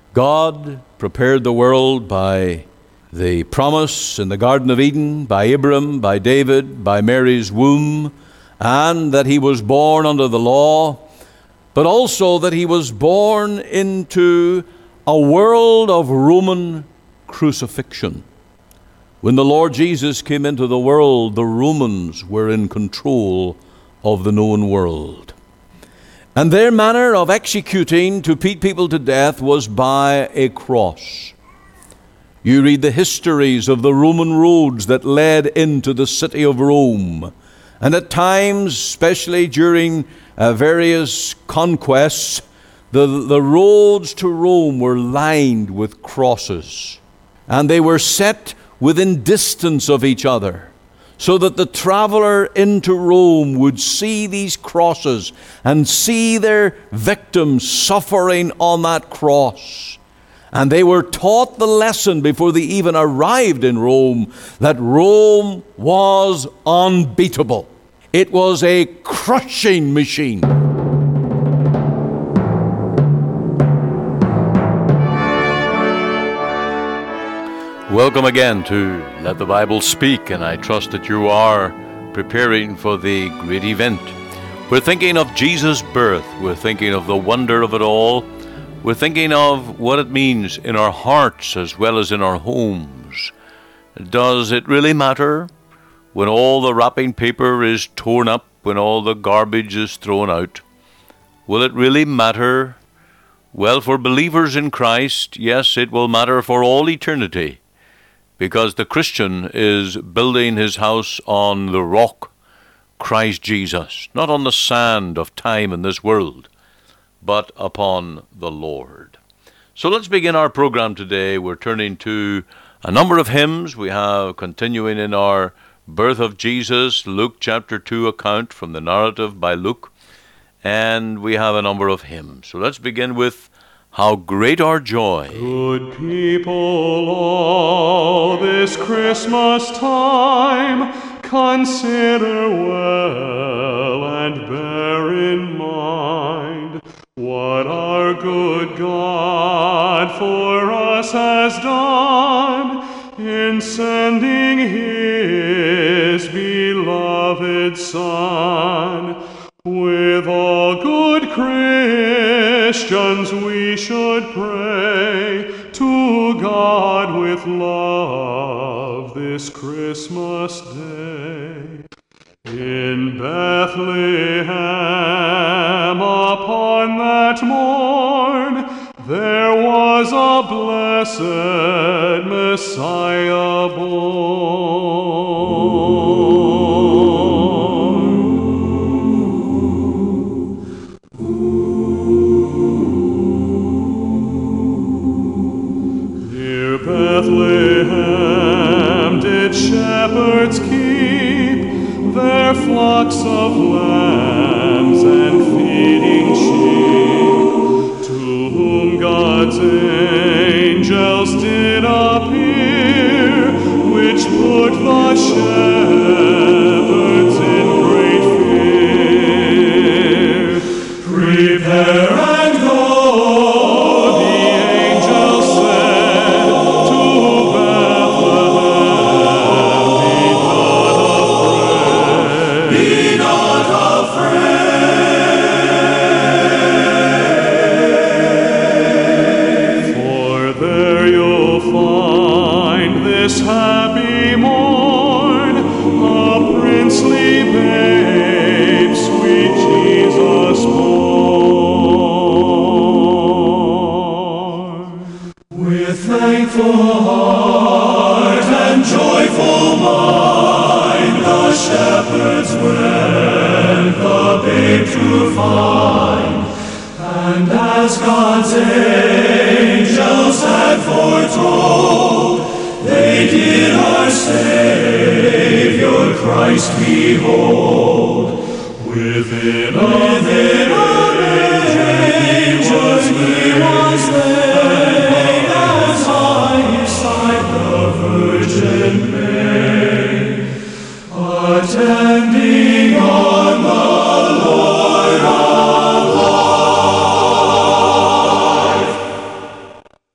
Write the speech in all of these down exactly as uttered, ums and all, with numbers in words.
God prepared the world by the promise in the Garden of Eden, by Abram, by David, by Mary's womb, and that he was born under the law, but also that he was born into a world of Roman crucifixion. When the Lord Jesus came into the world, the Romans were in control of the known world. And their manner of executing to put people to death was by a cross. You read the histories of the Roman roads that led into the city of Rome. And at times, especially during uh, various conquests, the, the roads to Rome were lined with crosses. And they were set within distance of each other, so that the traveler into Rome would see these crosses and see their victims suffering on that cross. And they were taught the lesson before they even arrived in Rome, that Rome was unbeatable. It was a crushing machine. Welcome again to Let the Bible Speak, and I trust that you are preparing for the great event. We're thinking of Jesus' birth. We're thinking of the wonder of it all. We're thinking of what it means in our hearts as well as in our homes. Does it really matter when all the wrapping paper is torn up, when all the garbage is thrown out? Will it really matter? Well, for believers in Christ, yes, it will matter for all eternity. Because the Christian is building his house on the rock, Christ Jesus, not on the sand of time in this world, but upon the Lord. So let's begin our program today. We're turning to a number of hymns. We have, continuing in our birth of Jesus, Luke chapter two account from the narrative by Luke, and we have a number of hymns. So let's begin with How Great Our Joy. Good people, all this Christmas time, consider well and bear in mind what our good God for us has done in sending His beloved Son. With all good Christians we should pray to God with love this Christmas day. In Bethlehem upon that morn there was a blessed Messiah born. Bethlehem did shepherds keep their flocks of lambs and feeding sheep, to whom God's angels did appear, which put the shepherds in great fear. Prepare and go, the angels said, to Bethlehem. Be not afraid. Be not afraid. For there you'll find this happy morn, a princely babe, sweet Jesus born. With thankful heart and joyful mind, the shepherds went the babe to find. And as God's angels had foretold, they did our Savior Christ behold. Within a manger he was laid, as high beside the Virgin Mary, attending on the Lord of life.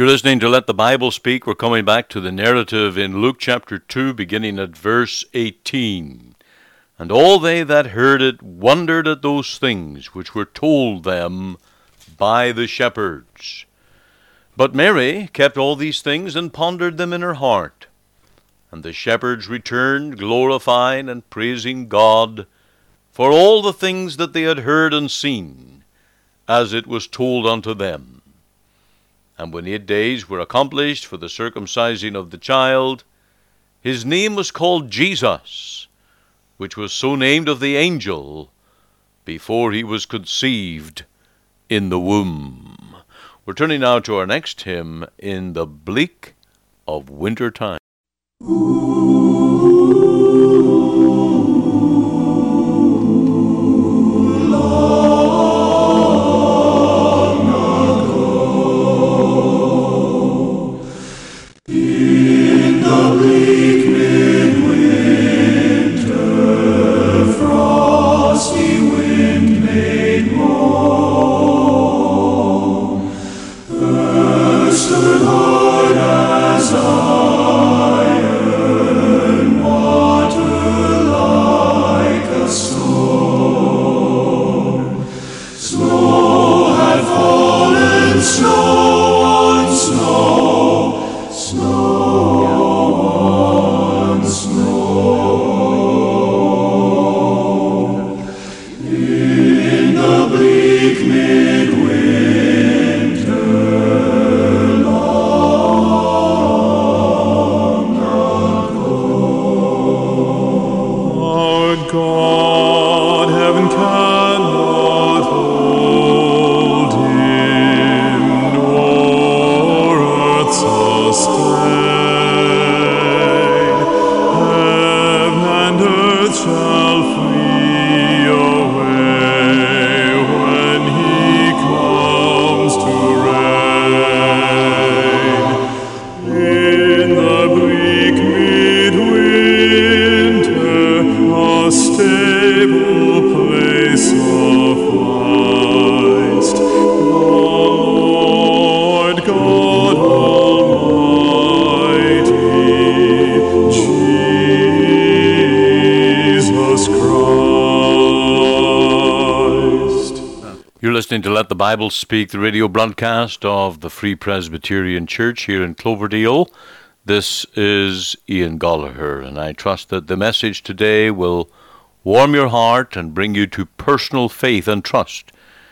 listening to Let the Bible Speak. We're coming back to the narrative in Luke chapter two, beginning at verse eighteen. And all they that heard it wondered at those things which were told them by the shepherds. But Mary kept all these things and pondered them in her heart. And the shepherds returned, glorifying and praising God for all the things that they had heard and seen, as it was told unto them. And when eight days were accomplished for the circumcising of the child, his name was called Jesus, which was so named of the angel before he was conceived in the womb. We're turning now to our next hymn, In the Bleak of Winter Time. Listening to Let the Bible Speak, the radio broadcast of the Free Presbyterian Church here in Cloverdale. This is Ian Gallagher, and I trust that the message today will warm your heart and bring you to personal faith and trust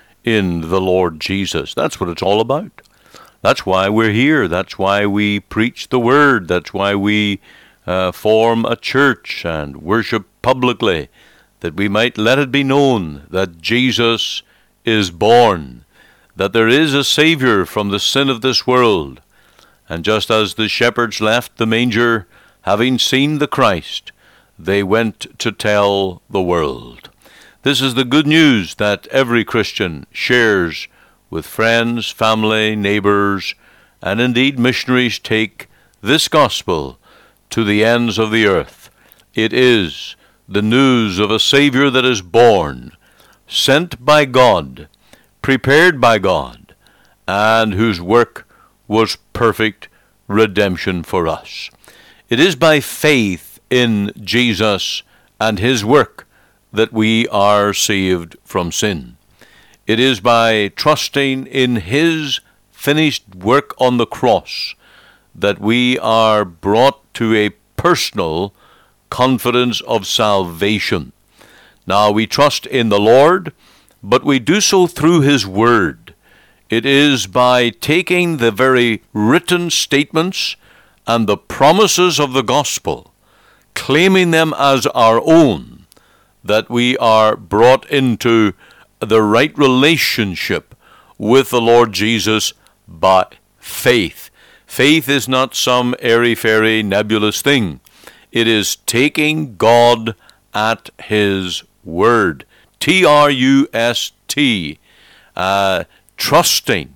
in the Lord Jesus. That's what it's all about. That's why we're here. That's why we preach the Word. That's why we uh, form a church and worship publicly, that we might let it be known that Jesus is born, that there is a Savior from the sin of this world. And just as the shepherds left the manger, having seen the Christ, they went to tell the world. This is the good news that every Christian shares with friends, family, neighbors, and indeed missionaries take this gospel to the ends of the earth. It is the news of a Savior that is born, sent by God, prepared by God, and whose work was perfect redemption for us. It is by faith in Jesus and his work that we are saved from sin. It is by trusting in his finished work on the cross that we are brought to a personal confidence of salvation. Now, we trust in the Lord, but we do so through his word. It is by taking the very written statements and the promises of the gospel, claiming them as our own, that we are brought into the right relationship with the Lord Jesus by faith. Faith is not some airy-fairy nebulous thing. It is taking God at his word. T R U S T. Uh, trusting,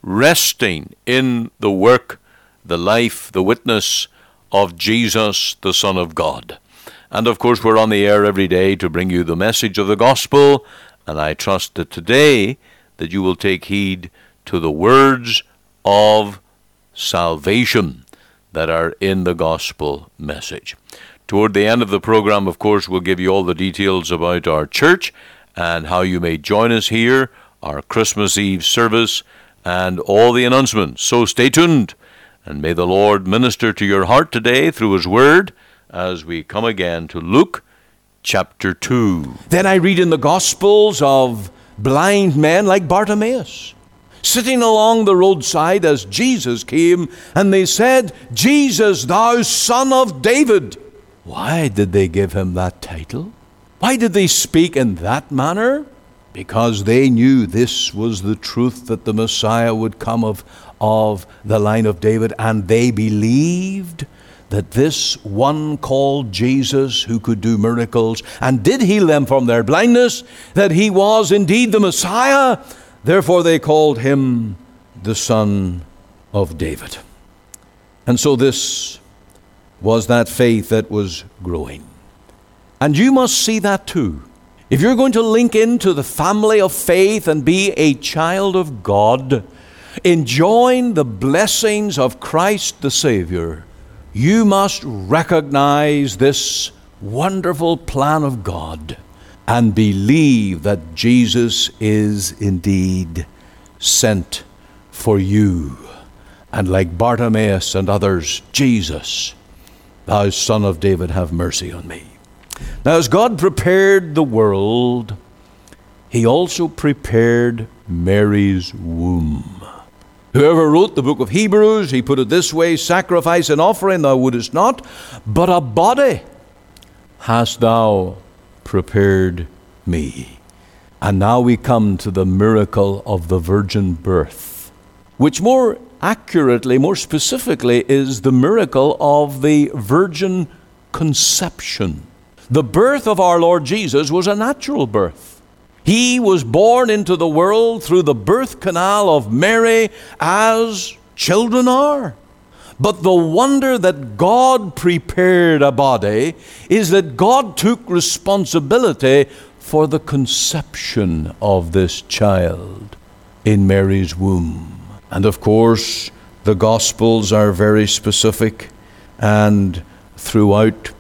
resting in the work, the life, the witness of Jesus, the Son of God. And of course, we're on the air every day to bring you the message of the gospel, and I trust that today that you will take heed to the words of salvation that are in the gospel message. Toward the end of the program, of course, we'll give you all the details about our church and how you may join us here, our Christmas Eve service, and all the announcements. So stay tuned, and may the Lord minister to your heart today through His Word as we come again to Luke chapter two. Then I read in the Gospels of blind men like Bartimaeus, sitting along the roadside as Jesus came, and they said, "Jesus, thou Son of David." Why did they give him that title? Why did they speak in that manner? Because they knew this was the truth, that the Messiah would come of, of the line of David, and they believed that this one called Jesus, who could do miracles and did heal them from their blindness, that he was indeed the Messiah. Therefore they called him the Son of David. And so this was that faith that was growing. And you must see that too. If you're going to link into the family of faith and be a child of God, enjoying the blessings of Christ the Savior, you must recognize this wonderful plan of God and believe that Jesus is indeed sent for you. And like Bartimaeus and others, Jesus, thou Son of David, have mercy on me. Now, as God prepared the world, He also prepared Mary's womb. Whoever wrote the book of Hebrews, he put it this way: sacrifice and offering thou wouldest not, but a body hast thou prepared me. And now we come to the miracle of the virgin birth, which more accurately, more specifically, is the miracle of the virgin conception. The birth of our Lord Jesus was a natural birth. He was born into the world through the birth canal of Mary, as children are. But the wonder that God prepared a body is that God took responsibility for the conception of this child in Mary's womb. And of course, the Gospels are very specific, and throughout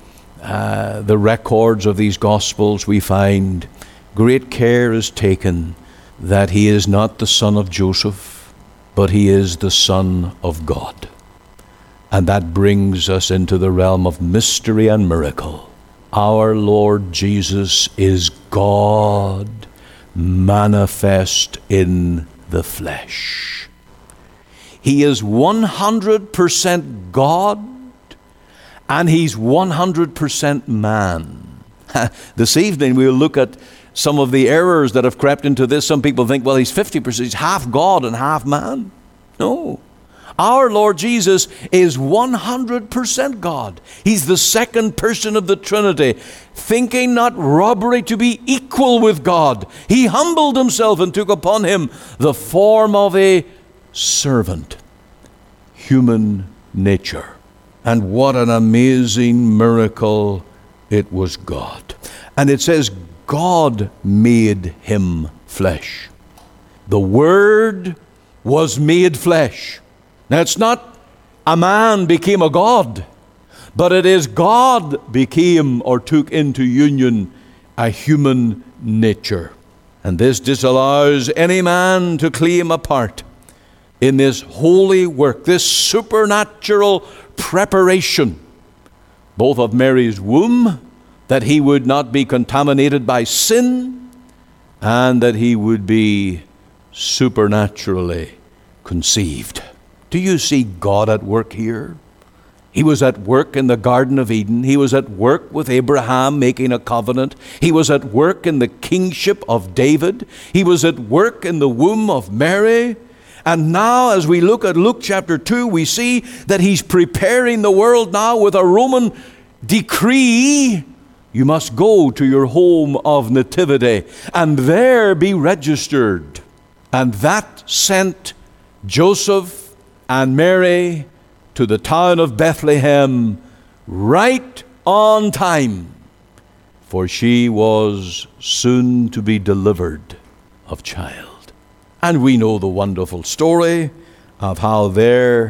uh, the records of these Gospels we find great care is taken that he is not the son of Joseph, but he is the Son of God. And that brings us into the realm of mystery and miracle. Our Lord Jesus is God manifest in the flesh. He is one hundred percent God, and He's one hundred percent man. This evening we'll look at some of the errors that have crept into this. Some people think, well, He's fifty percent, He's half God and half man. No. Our Lord Jesus is one hundred percent God. He's the second person of the Trinity, thinking not robbery to be equal with God. He humbled Himself and took upon Him the form of a servant, human nature. And what an amazing miracle it was God. And it says, God made Him flesh. The Word was made flesh. Now, it's not a man became a God, but it is God became or took into union a human nature. And this disallows any man to claim a part in this holy work, this supernatural preparation, both of Mary's womb, that He would not be contaminated by sin, and that He would be supernaturally conceived. Do you see God at work here? He was at work in the Garden of Eden. He was at work with Abraham making a covenant. He was at work in the kingship of David. He was at work in the womb of Mary. And now, as we look at Luke chapter two, we see that He's preparing the world now with a Roman decree. You must go to your home of nativity and there be registered. And that sent Joseph and Mary to the town of Bethlehem right on time, for she was soon to be delivered of child. And we know the wonderful story of how there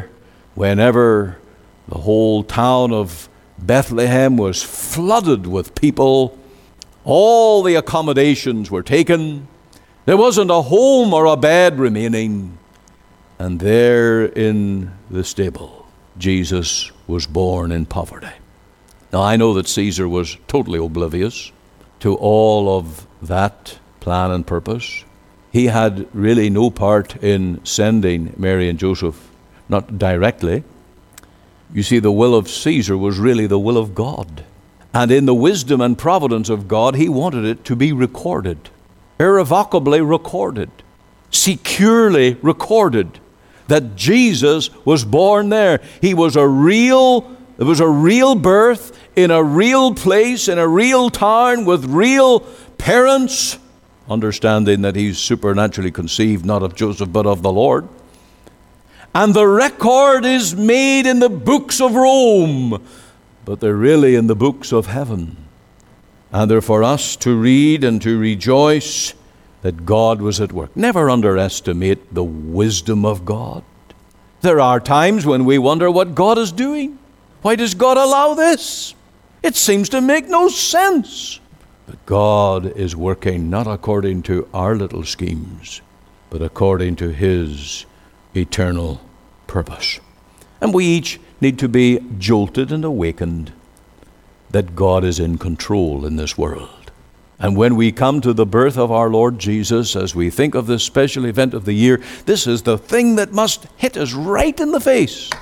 whenever the whole town of Bethlehem was flooded with people, all the accommodations were taken. There wasn't a home or a bed remaining. And there in the stable, Jesus was born in poverty. Now, I know that Caesar was totally oblivious to all of that plan and purpose. He had really no part in sending Mary and Joseph, not directly. You see, the will of Caesar was really the will of God. And in the wisdom and providence of God, he wanted it to be recorded, irrevocably recorded, securely recorded, that Jesus was born there. He was a real, it was a real birth in a real place, in a real town with real parents, understanding that he's supernaturally conceived, not of Joseph, but of the Lord. And the record is made in the books of Rome, but they're really in the books of heaven. And they're for us to read and to rejoice that God was at work. Never underestimate the wisdom of God. There are times when we wonder what God is doing. Why does God allow this? It seems to make no sense. But God is working not according to our little schemes, but according to his eternal purpose. And we each need to be jolted and awakened that God is in control in this world. And when we come to the birth of our Lord Jesus, as we think of this special event of the year, this is the thing that must hit us right in the face.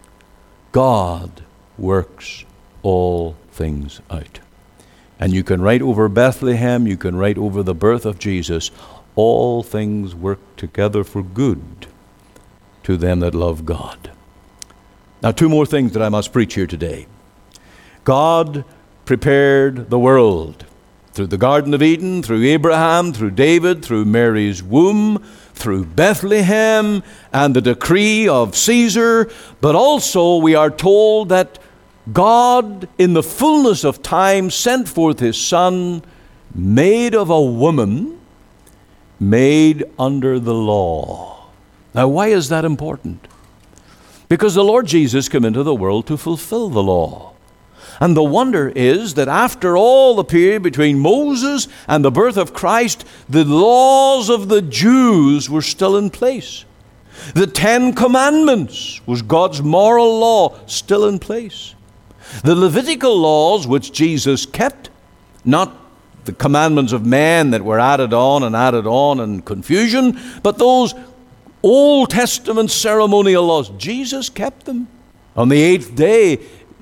God works all things out. And you can write over Bethlehem, you can write over the birth of Jesus, all things work together for good to them that love God. Now, two more things that I must preach here today. God prepared the world through the Garden of Eden, through Abraham, through David, through Mary's womb, through Bethlehem, and the decree of Caesar. But also we are told that God, in the fullness of time, sent forth his Son, made of a woman, made under the law. Now, why is that important? Because the Lord Jesus came into the world to fulfill the law. And the wonder is that after all the period between Moses and the birth of Christ, the laws of the Jews were still in place. The Ten Commandments was God's moral law, still in place. The Levitical laws which Jesus kept, not the commandments of man that were added on and added on in confusion, but those Old Testament ceremonial laws, Jesus kept them. On the eighth day,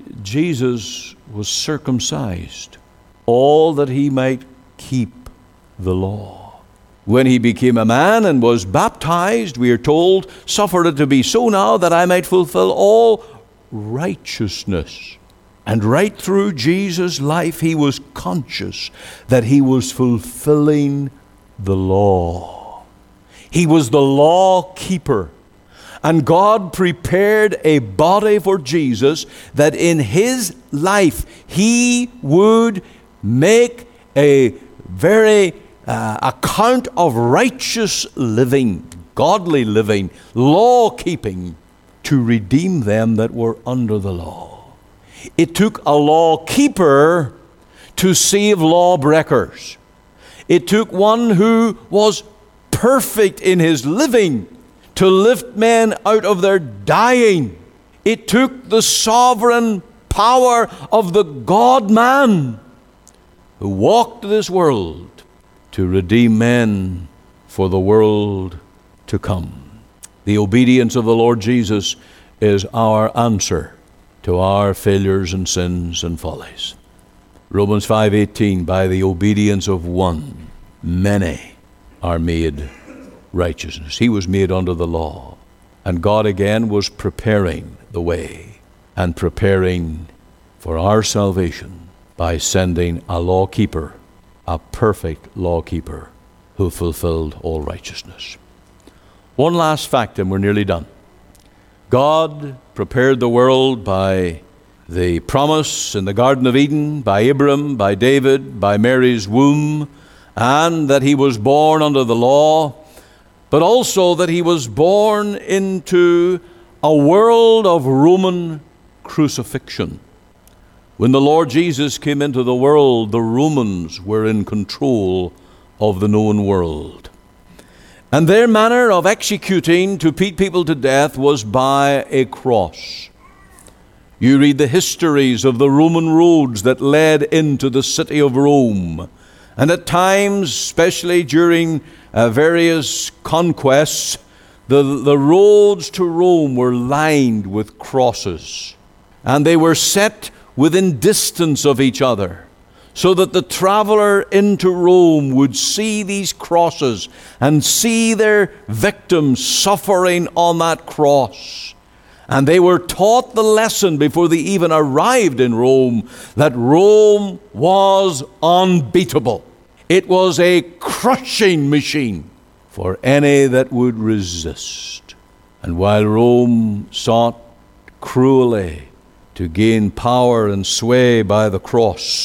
Jesus was circumcised, all that he might keep the law. When he became a man and was baptized, we are told, suffer it to be so now that I might fulfill all righteousness. And right through Jesus' life, he was conscious that he was fulfilling the law. He was the law keeper. And God prepared a body for Jesus that in his life he would make a very uh, account of righteous living, godly living, law-keeping, to redeem them that were under the law. It took a law keeper to save lawbreakers. It took one who was perfect in his living to lift men out of their dying. It took the sovereign power of the God-man who walked this world to redeem men for the world to come. The obedience of the Lord Jesus is our answer to our failures and sins and follies. Romans five eighteen, by the obedience of one, many are made righteousness. He was made under the law. And God again was preparing the way and preparing for our salvation by sending a law keeper, a perfect law keeper who fulfilled all righteousness. One last fact and we're nearly done. God prepared the world by the promise in the Garden of Eden, by Abraham, by David, by Mary's womb, and that he was born under the law, but also that he was born into a world of Roman crucifixion. When the Lord Jesus came into the world, the Romans were in control of the known world. And their manner of executing to put people to death was by a cross. You read the histories of the Roman roads that led into the city of Rome. And at times, especially during uh, various conquests, the, the roads to Rome were lined with crosses. And they were set within distance of each other, so that the traveler into Rome would see these crosses and see their victims suffering on that cross. And they were taught the lesson before they even arrived in Rome, that Rome was unbeatable. It was a crushing machine for any that would resist. And while Rome sought cruelly to gain power and sway by the cross,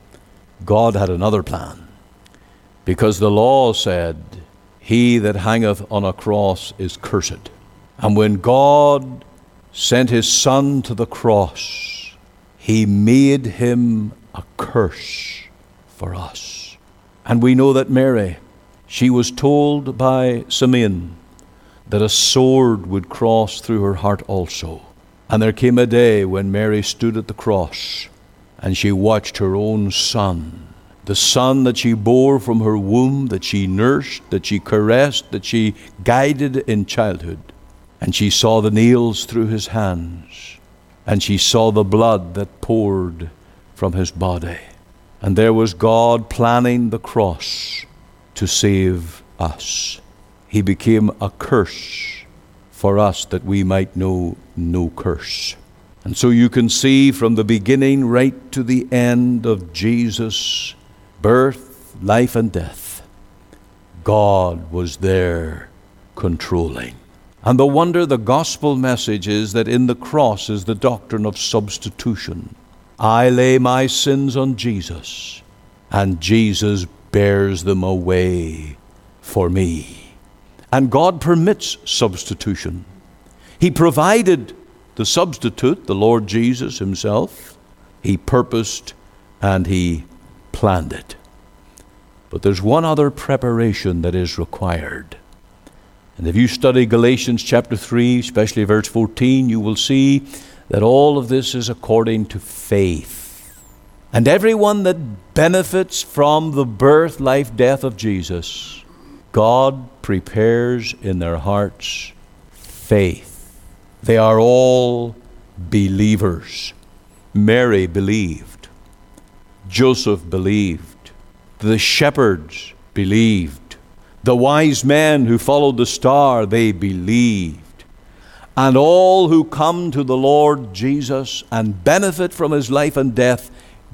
God had another plan. Because the law said, "He that hangeth on a cross is cursed." And when God sent his Son to the cross, he made him a curse for us. And we know that Mary, she was told by Simeon that a sword would cross through her heart also. And there came a day when Mary stood at the cross and she watched her own son, the son that she bore from her womb, that she nursed, that she caressed, that she guided in childhood. And she saw the nails through his hands, and she saw the blood that poured from his body. And there was God planning the cross to save us. He became a curse for us that we might know no curse. And so you can see from the beginning right to the end of Jesus' birth, life, and death, God was there controlling. And the wonder, the gospel message is that in the cross is the doctrine of substitution. I lay my sins on Jesus, and Jesus bears them away for me. And God permits substitution. He provided the substitute, the Lord Jesus himself. He purposed and he planned it. But there's one other preparation that is required. And if you study Galatians chapter three, especially verse fourteen, you will see that all of this is according to faith. And everyone that benefits from the birth, life, death of Jesus, God prepares in their hearts faith. They are all believers. Mary believed. Joseph believed. The shepherds believed. The wise men who followed the star, they believed. And all who come to the Lord Jesus and benefit from his life and death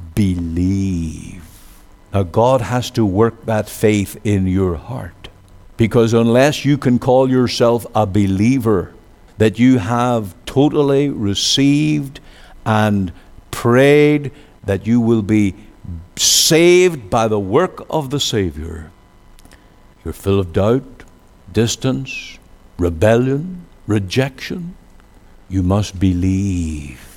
believe. Now God has to work that faith in your heart. Because unless you can call yourself a believer, that you have totally received and prayed that you will be saved by the work of the Savior, you're full of doubt, distance, rebellion, rejection. You must believe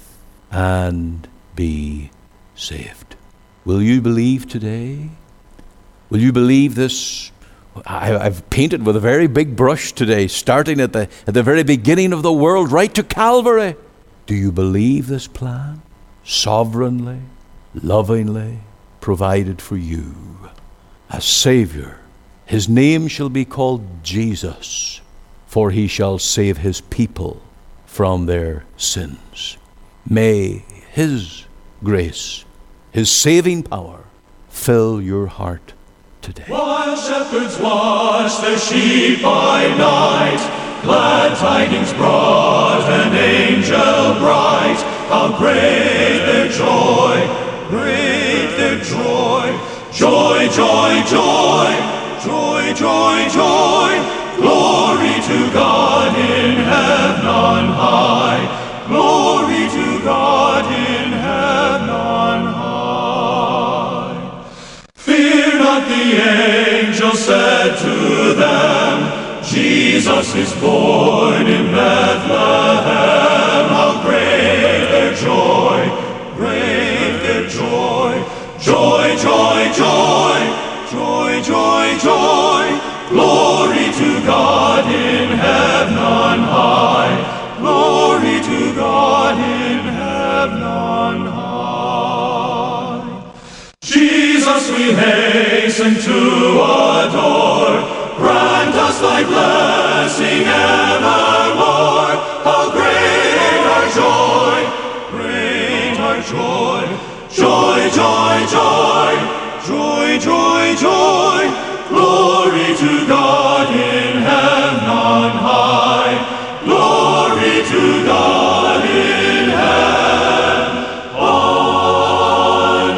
and be saved. Will you believe today? Will you believe this? I, I've painted with a very big brush today, starting at the, at the very beginning of the world, right to Calvary. Do you believe this plan? Sovereignly, lovingly provided for you. A Savior. His name shall be called Jesus, for he shall save his people from their sins. May his grace, his saving power, fill your heart today. While shepherds watch the sheep by night, glad tidings brought an angel bright. How great their joy, great their joy. Joy, joy, joy, joy, joy, joy. Glory to God in heaven on high. Glory to God in heaven on high. Fear not, the angel said to them, Jesus is born in Bethlehem. joy, joy, joy. Glory to God in heaven on high. Glory to God in heaven on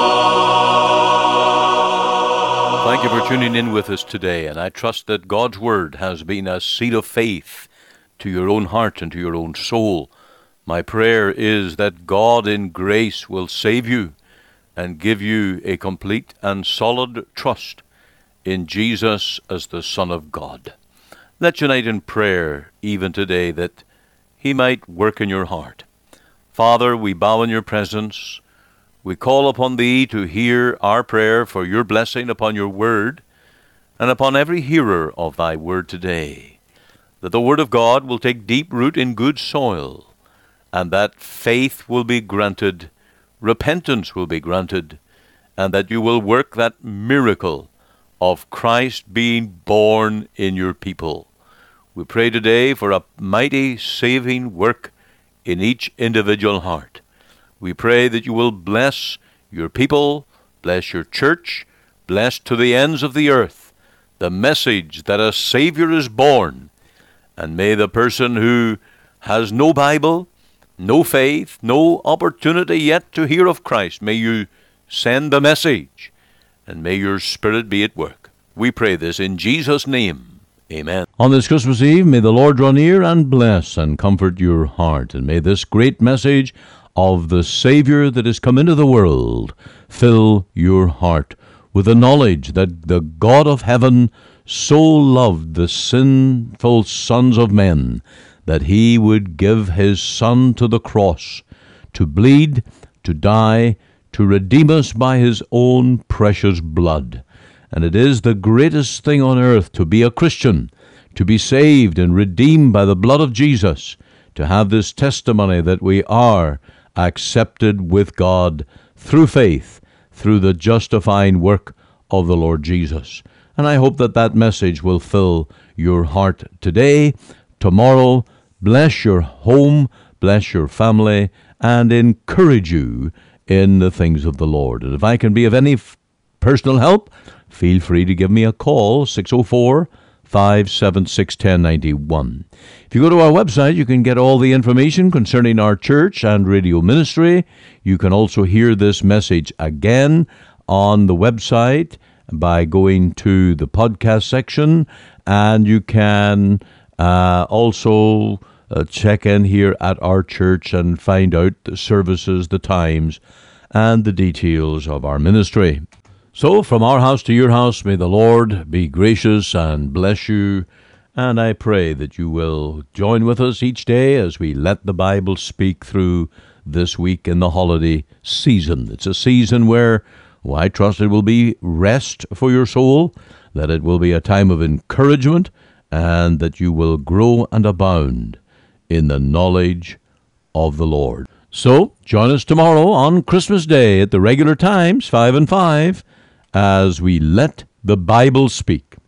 high. Thank you for tuning in with us today, and I trust that God's Word has been a seed of faith to your own heart and to your own soul. My prayer is that God in grace will save you and give you a complete and solid trust in Jesus as the Son of God. Let's unite in prayer even today that He might work in your heart. Father, we bow in your presence. We call upon Thee to hear our prayer for your blessing upon your word and upon every hearer of thy word today, that the word of God will take deep root in good soil, and that faith will be granted, repentance will be granted, and that you will work that miracle of Christ being born in your people. We pray today for a mighty saving work in each individual heart. We pray that you will bless your people, bless your church, bless to the ends of the earth the message that a Savior is born. And may the person who has no Bible, no faith, no opportunity yet to hear of Christ, may you send the message, and may your Spirit be at work. We pray this in Jesus' name. Amen. On this Christmas Eve, may the Lord draw near and bless and comfort your heart, and may this great message of the Savior that has come into the world fill your heart with the knowledge that the God of heaven so loved the sinful sons of men that he would give his Son to the cross to bleed, to die, to redeem us by his own precious blood. And it is the greatest thing on earth to be a Christian, to be saved and redeemed by the blood of Jesus, to have this testimony that we are accepted with God through faith, through the justifying work of the Lord Jesus. And I hope that that message will fill your heart today, tomorrow, bless your home, bless your family, and encourage you in the things of the Lord. And if I can be of any f- personal help, feel free to give me a call, six oh four, five seven six, one oh nine one. If you go to our website, you can get all the information concerning our church and radio ministry. You can also hear this message again on the website by going to the podcast section, and you can uh, also uh, check in here at our church and find out the services, the times, and the details of our ministry. So, from our house to your house, may the Lord be gracious and bless you, and I pray that you will join with us each day as we let the Bible speak through this week in the holiday season. It's a season where, well, I trust it will be rest for your soul, that it will be a time of encouragement, and that you will grow and abound in the knowledge of the Lord. So, join us tomorrow on Christmas Day at the regular times, five and five, as we let the Bible speak.